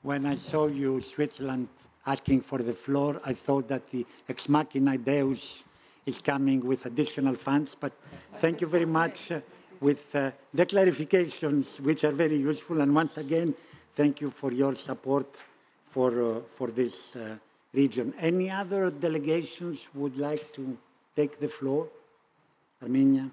when I saw you, Switzerland, asking for the floor, I thought that the Ex Machina Deus is coming with additional funds. But thank you very much with the clarifications, which are very useful. And once again, thank you for your support for this region. Any other delegations would like to take the floor? Armenia?